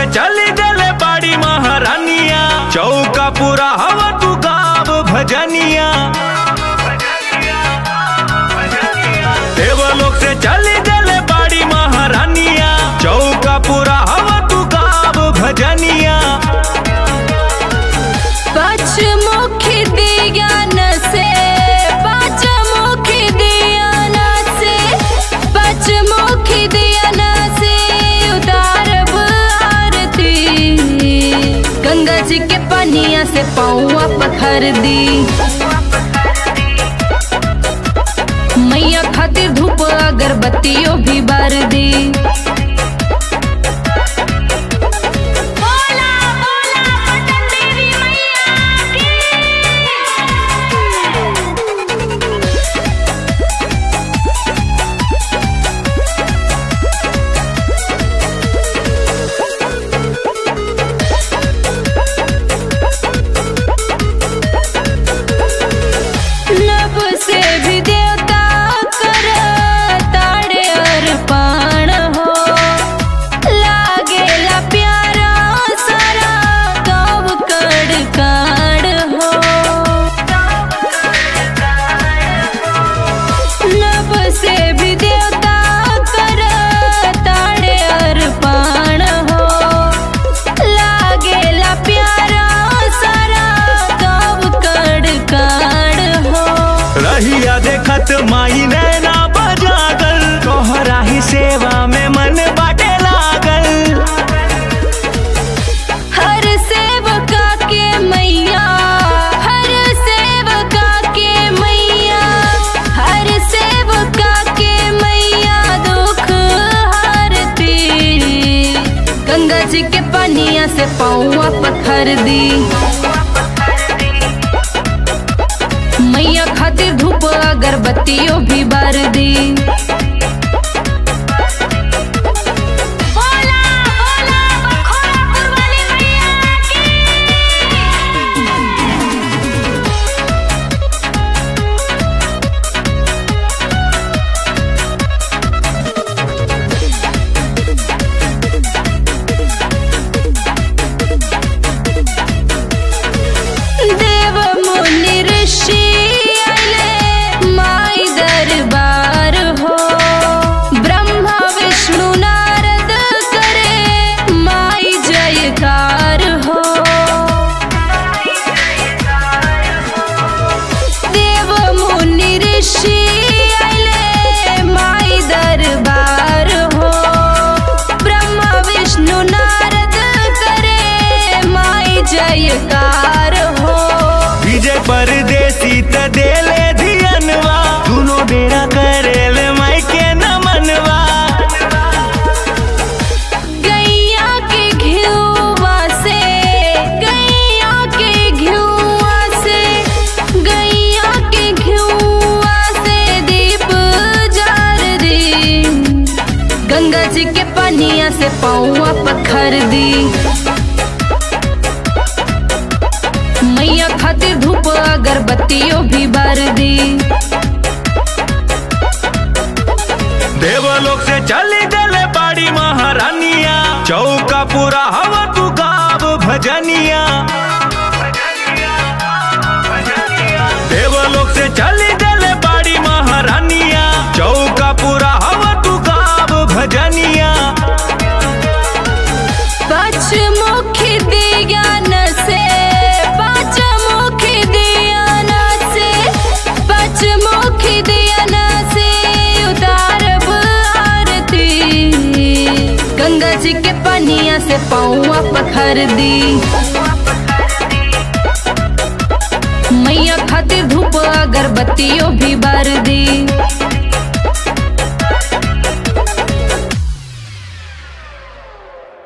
से चली गले बाड़ी महारानिया, चौका पूरा हवा तू गाव भजनिया। देवलोक से चली गले बाड़ी महारानिया, चौका पूरा हवा तू गाव भजनिया। पचमुखी दियान से, पचमुखी दियान से, पचमुखी दियान से उतारब आरती। गंगा जी के पनिया से पौआ पखर दी, मैया खातिर धूप अगरबत्तियों भी बार दी। नभ से भी देवता कर ताड़े अर्पण हो, लागेला प्यारा सारा कब कड़ काड़ हो। नभ से भी देवता कर ताड़े अर्पण हो, लागेला प्यारा सारा कब कड़ काड़ हो। रहिया देखत माई नैना बजागल, तोहरा ही सेवा में मन बाटे लागल। हर सेवका के मैया, हर सेवका के मैया, हर सेवका के मैया दुख हरती। गंगा जी के पनिया से पौआ पखर दी, मैया खातिर धूप अगरबत्तियों भी बार दी। देव मुनि ऋषि आइले माई दरबार हो, ब्रह्मा विष्णु नारद करे माई जयकार हो। देव मुनि ऋषि आइले माई दरबार हो, ब्रह्मा विष्णु नारद करे माई जयकार हो। विजय परदेसी त देले धियनवा, दुनो बेरा करेले माई के नमनवा। गैया के घिउवा से, गैया के घिउवा से, गैया के घिउवा से दीप जार दी। गंगा जी के पनिया से पौआ पखर दी, मैया खातिर धूप अगरबत्तियों भी बार दी। देवलोक से चली गले बाड़ी महारानिया, चौका पूरा हवा तू गाव भजनिया। देवलोक से चली गले बाड़ी महारानिया, चौका पूरा हवा तू गाव भजनिया। पचमुखी दियान से, पचमुखी दियान से, पचमुखी दियान से उतारब आरती। गंगा जी के पनिया से पौआ पखर दी, मैया खातिर धूप अगरबत्तियों भी बार दी।